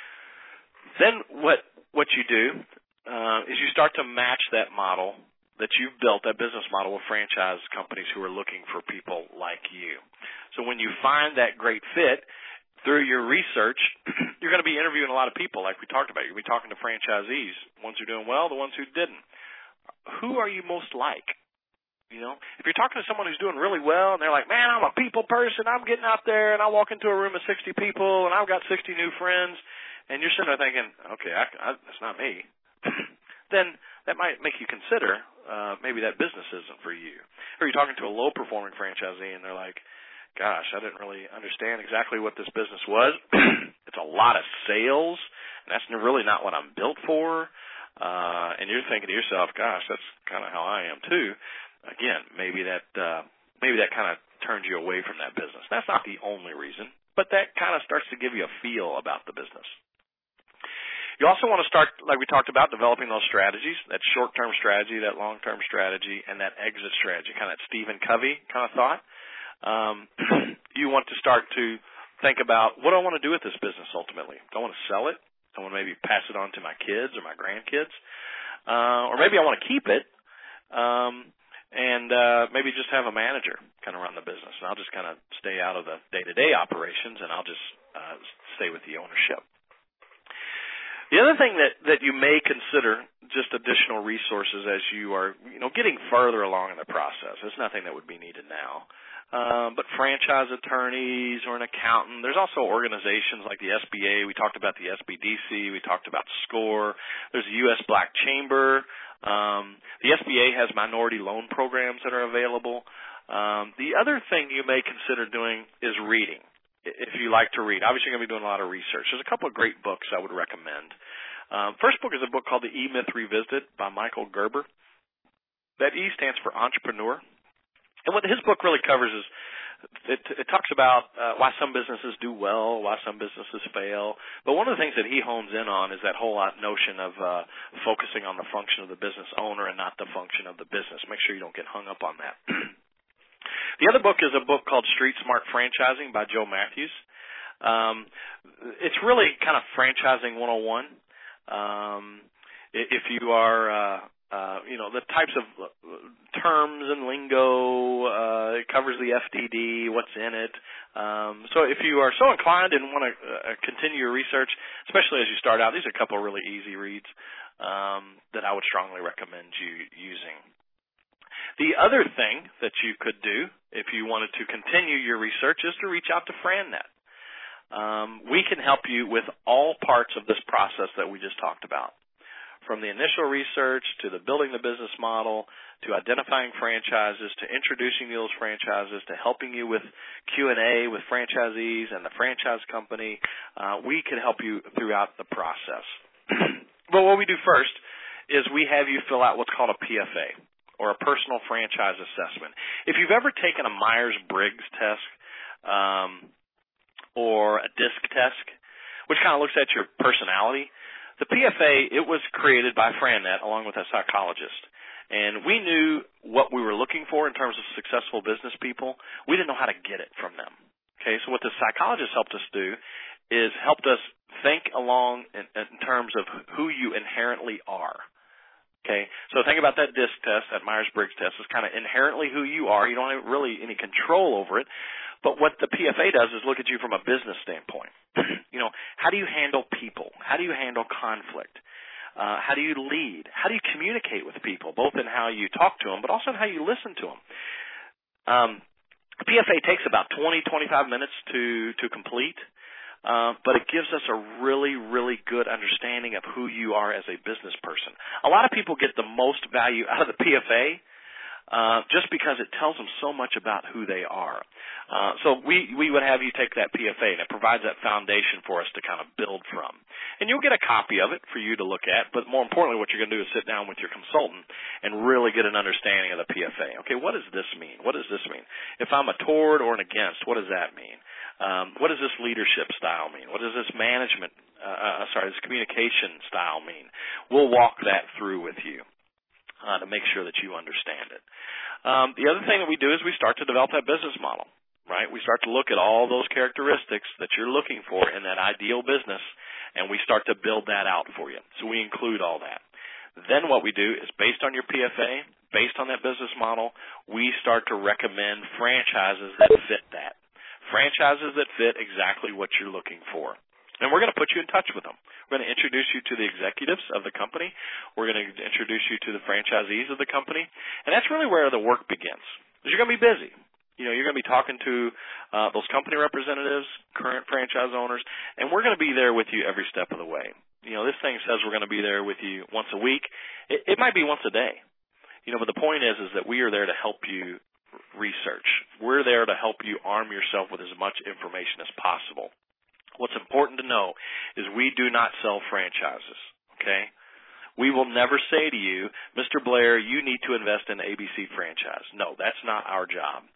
Then what you do is you start to match that model that you've built, that business model, with franchise companies who are looking for people like you. So when you find that great fit through your research, you're going to be interviewing a lot of people like we talked about. You'll be talking to franchisees, ones who are doing well, the ones who didn't. Who are you most like? If you're talking to someone who's doing really well and they're like, man, I'm a people person, I'm getting out there and I walk into a room of 60 people and I've got 60 new friends, and you're sitting there thinking, okay, that's not me, then that might make you consider maybe that business isn't for you. Or you're talking to a low-performing franchisee, and they're like, gosh, I didn't really understand exactly what this business was. It's a lot of sales, and that's really not what I'm built for. And you're thinking to yourself, gosh, that's kind of how I am too. Again, maybe that maybe that kind of turns you away from that business. That's not the only reason, but that kind of starts to give you a feel about the business. You also want to start, like we talked about, developing those strategies, that short-term strategy, that long-term strategy, and that exit strategy, kind of that Stephen Covey kind of thought. You want to start to think about, what do I want to do with this business ultimately? Do I want to sell it? I want to maybe pass it on to my kids or my grandkids. Or maybe I want to keep it and maybe just have a manager kind of run the business. And I'll just kind of stay out of the day-to-day operations, and I'll just stay with the ownership. The other thing that you may consider, just additional resources as you are, getting further along in the process. It's nothing that would be needed now. But franchise attorneys or an accountant. There's also organizations like the SBA. We talked about the SBDC. We talked about SCORE. There's the U.S. Black Chamber. The SBA has minority loan programs that are available. The other thing you may consider doing is reading, if you like to read. Obviously, you're going to be doing a lot of research. There's a couple of great books I would recommend. First book is a book called The E-Myth Revisited by Michael Gerber. That E stands for entrepreneur. And what his book really covers is it talks about why some businesses do well, why some businesses fail. But one of the things that he hones in on is that whole notion of focusing on the function of the business owner and not the function of the business. Make sure you don't get hung up on that. The other book is a book called Street Smart Franchising by Joe Matthews. It's really kind of franchising 101. If you are, the types of terms and lingo, it covers the FDD, what's in it. So if you are so inclined and want to continue your research, especially as you start out, these are a couple of really easy reads that I would strongly recommend you using. The other thing that you could do if you wanted to continue your research is to reach out to FranNet. We can help you with all parts of this process that we just talked about, from the initial research to the building the business model to identifying franchises to introducing those franchises to helping you with Q&A with franchisees and the franchise company. We can help you throughout the process. But what we do first is we have you fill out what's called a PFA, or a personal franchise assessment. If you've ever taken a Myers-Briggs test or a DISC test, which kind of looks at your personality, the PFA, it was created by FranNet along with a psychologist. And we knew what we were looking for in terms of successful business people. We didn't know how to get it from them. Okay, so what the psychologist helped us do is helped us think along in terms of who you inherently are. Okay, so think about that DISC test, that Myers-Briggs test. It's kind of inherently who you are. You don't have really any control over it. But what the PFA does is look at you from a business standpoint. How do you handle people? How do you handle conflict? How do you lead? How do you communicate with people, both in how you talk to them, but also in how you listen to them? PFA takes about 20, 25 minutes to complete. But it gives us a really, really good understanding of who you are as a business person. A lot of people get the most value out of the PFA just because it tells them so much about who they are. So we would have you take that PFA, and it provides that foundation for us to kind of build from. And you'll get a copy of it for you to look at, but more importantly, what you're going to do is sit down with your consultant and really get an understanding of the PFA. Okay, what does this mean? What does this mean? If I'm a toward or an against, what does that mean? What does this leadership style mean? What does this this communication style mean? We'll walk that through with you to make sure that you understand it. The other thing that we do is we start to develop that business model, right? We start to look at all those characteristics that you're looking for in that ideal business, and we start to build that out for you. So we include all that. Then what we do is, based on your PFA, based on that business model, we start to recommend franchises that fit that. Franchises that fit exactly what you're looking for. And we're going to put you in touch with them. We're going to introduce you to the executives of the company. We're going to introduce you to the franchisees of the company. And that's really where the work begins. Because you're going to be busy. You're going to be talking to those company representatives, current franchise owners, and we're going to be there with you every step of the way. This thing says we're going to be there with you once a week. It might be once a day. But the point is that we are there to help you research. We're there to help you arm yourself with as much information as possible. What's important to know is we do not sell franchises, okay? We will never say to you, Mr. Blair, you need to invest in ABC franchise. No, that's not our job.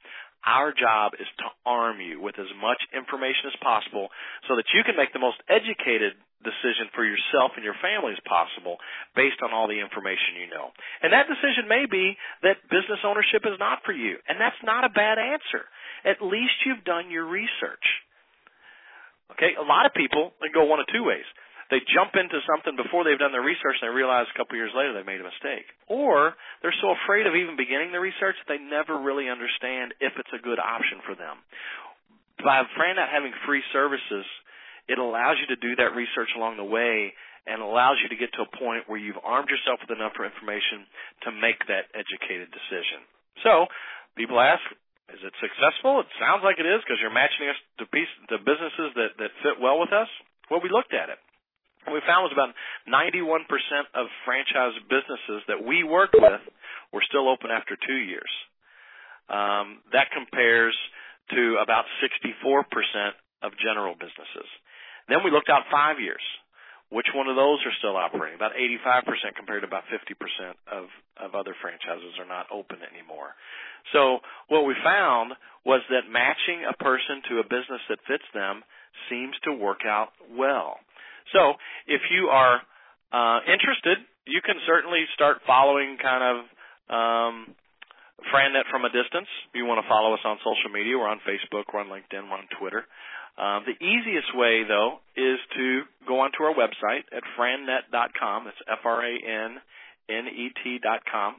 Our job is to arm you with as much information as possible so that you can make the most educated decision for yourself and your family as possible based on all the information you know. And that decision may be that business ownership is not for you, and that's not a bad answer. At least you've done your research. Okay, a lot of people, they go one of two ways. They jump into something before they've done their research and they realize a couple years later they made a mistake. Or they're so afraid of even beginning the research they never really understand if it's a good option for them. By FranNet having free services, it allows you to do that research along the way and allows you to get to a point where you've armed yourself with enough information to make that educated decision. So people ask, is it successful? It sounds like it is because you're matching us to businesses that fit well with us. Well, we looked at it. What we found was about 91% of franchise businesses that we worked with were still open after 2 years. That compares to about 64% of general businesses. Then we looked out 5 years. Which one of those are still operating? About 85% compared to about 50% of other franchises are not open anymore. So what we found was that matching a person to a business that fits them seems to work out well. So if you are interested, you can certainly start following kind of FranNet from a distance. If you want to follow us on social media, we're on Facebook, we're on LinkedIn, we're on Twitter. The easiest way, though, is to go onto our website at frannet.com. It's FRANNET.com.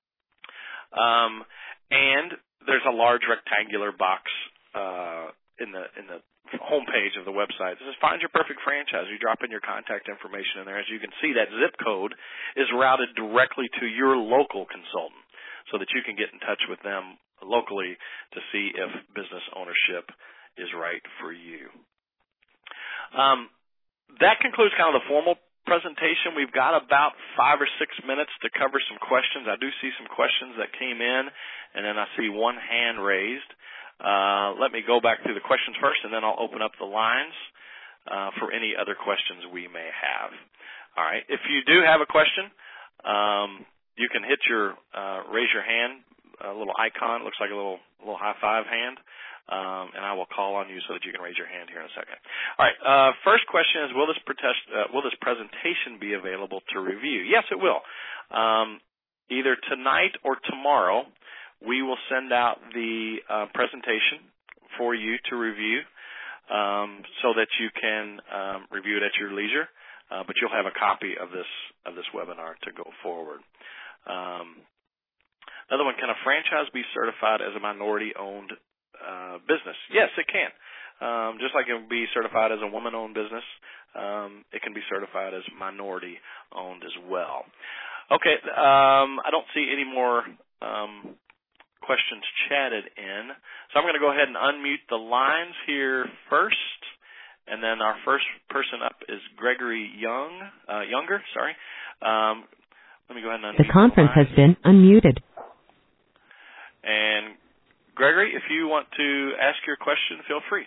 And there's a large rectangular box in the homepage of the website. It says, find your perfect franchise. You drop in your contact information in there. As you can see, that zip code is routed directly to your local consultant so that you can get in touch with them locally to see if business ownership is right for you. That concludes kind of the formal presentation. We've got about 5 or 6 minutes to cover some questions. I do see some questions that came in, and then I see one hand raised. Let me go back through the questions first, and then I'll open up the lines for any other questions we may have. All right. If you do have a question, you can hit your raise your hand, a little icon. It looks like a little high five hand, and I will call on you so that you can raise your hand here in a second. All right. First question is, will this presentation be available to review? Yes, it will. Either tonight or tomorrow, we will send out the presentation for you to review so that you can review it at your leisure, but you'll have a copy of this webinar to go forward. Another one, can a franchise be certified as a minority-owned business? Yes, it can. Just like it can be certified as a woman-owned business, it can be certified as minority-owned as well. Okay, I don't see any more questions chatted in. So I'm going to go ahead and unmute the lines here first. And then our first person up is Gregory Younger. Let me go ahead and unmute the conference has been unmuted. And Gregory, if you want to ask your question, feel free.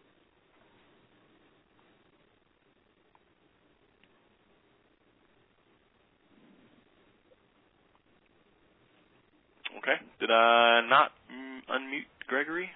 Okay. Did I not unmute Gregory?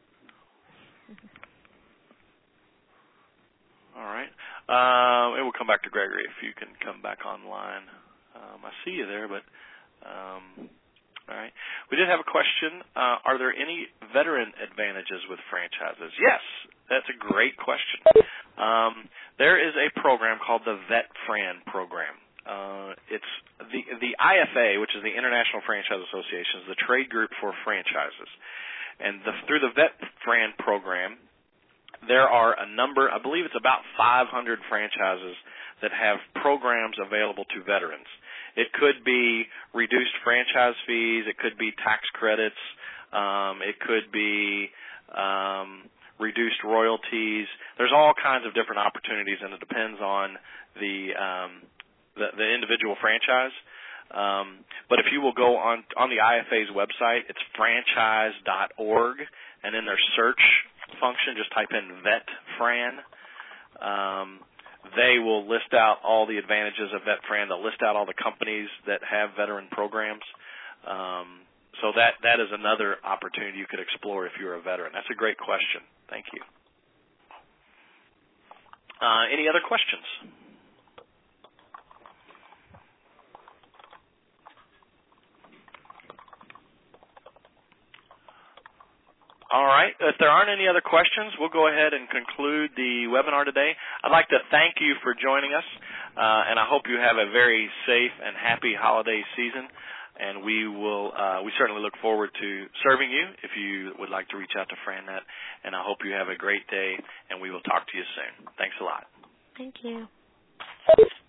All right. And we'll come back to Gregory if you can come back online. I see you there, but all right. We did have a question. Are there any veteran advantages with franchises? Yes, that's a great question. There is a program called the VetFran program. It's the IFA, which is the International Franchise Association, is the trade group for franchises. And through the VetFran program, there are a number, I believe it's about 500 franchises that have programs available to veterans. It could be reduced franchise fees. It could be tax credits. It could be reduced royalties. There's all kinds of different opportunities, and it depends on the individual franchise. But if you will go on the IFA's website, it's franchise.org, and in their search function, just type in VetFran. They will list out all the advantages of VetFran. They'll list out all the companies that have veteran programs. So that is another opportunity you could explore if you're a veteran. That's a great question. Thank you. Any other questions? All right. If there aren't any other questions, we'll go ahead and conclude the webinar today. I'd like to thank you for joining us, and I hope you have a very safe and happy holiday season. And we certainly look forward to serving you if you would like to reach out to FranNet. And I hope you have a great day, and we will talk to you soon. Thanks a lot. Thank you.